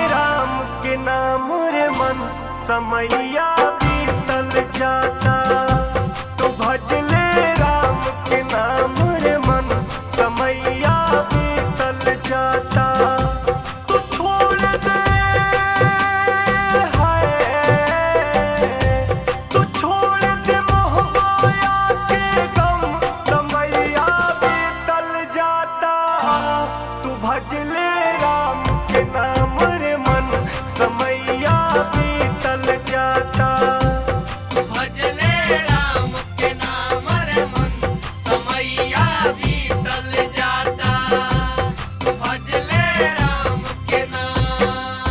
राम के नाम रे मन, समैया बीतल जाता। तू भजले राम के नाम रे मन, समैया बीतल जाता। तू छोड़ दे तू छोड़ दे मोह माया के गम, समैया बीतल जाता। तू भजले राम के नाम रे मन, समैया बीतल जाता। भजले राम के नाम रे मन, समैया बीतल जाता। भजले राम के नाम।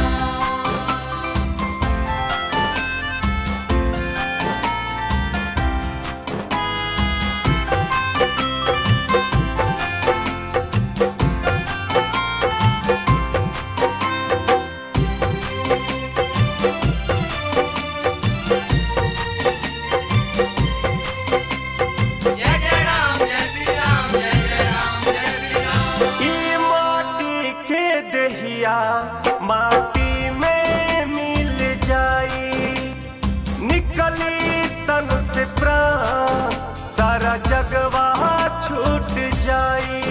जय जय राम, जय श्री राम, जय जय राम, जय श्री राम। ई माटी के दहिया माटी में मिल जाई, निकली तन से प्राण सारा जगवा छूट जाई।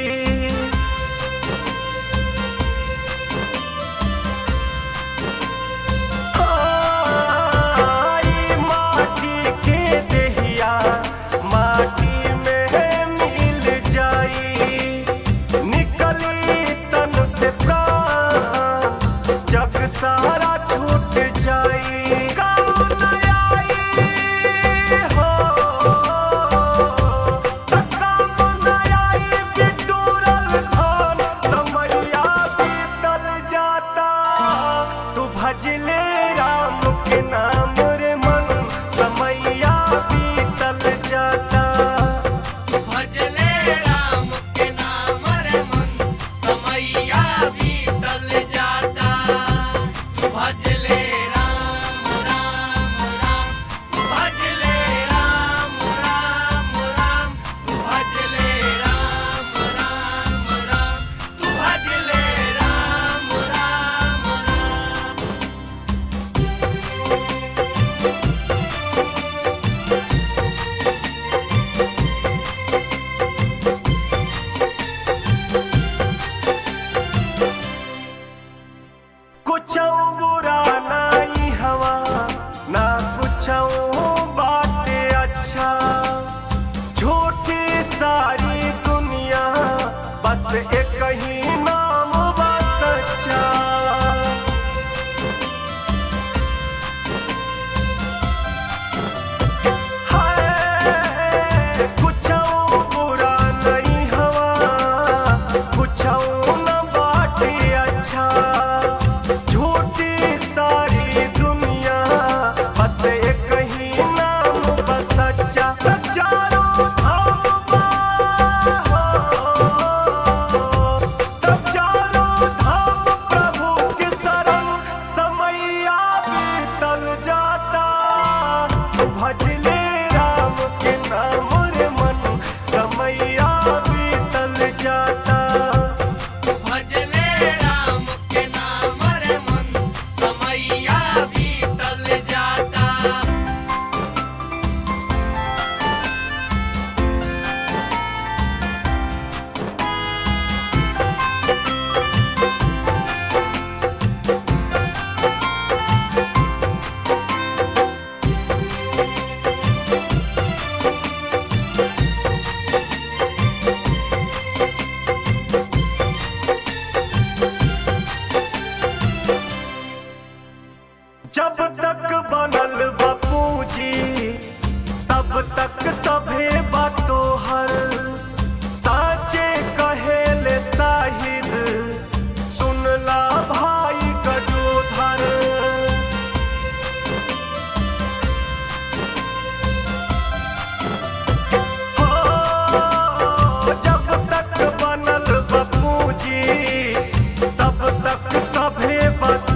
ई माटी के दहिया माटी में मिल जाई, निकली तन से प्राण जग सारा छूट जाई। काम न आई हो काम न आई बिटूरल धान, समैया बीतल जाता। तू भजले राम के नाम रे मन, समैया बीतल जाता। भजले राम के नाम रे मन, समैया बीतल जाता। भजले राम राम राम, भजले राम राम राम, भजले राम राम राम, भजले राम राम राम। कुछ बुरा नहीं हवा ना कुछ बातें अच्छा, झूठी सारी दुनिया बस एक ही नाम बा सच्चा। हाय कुछ बुरा नहीं हवा, कुछ न बाटे अच्छा, झूठी सारी दुनिया बस एक ही नाम बस सच्चा। चारों धाम बा तब चारों धाम प्रभु के शरण, समैया बीतल जाता। तू भजले राम के नाम रे मन, समैया बीतल जाता। भजले राम के नाम रे मन, समैया बीतल जाता। जब तक बनल बापूजी तब तक सभे बातो हर, साचे कहेले साहिद सुनला भाई गजोधर। हो जब तक बनल बापूजी तब तक सभे बातो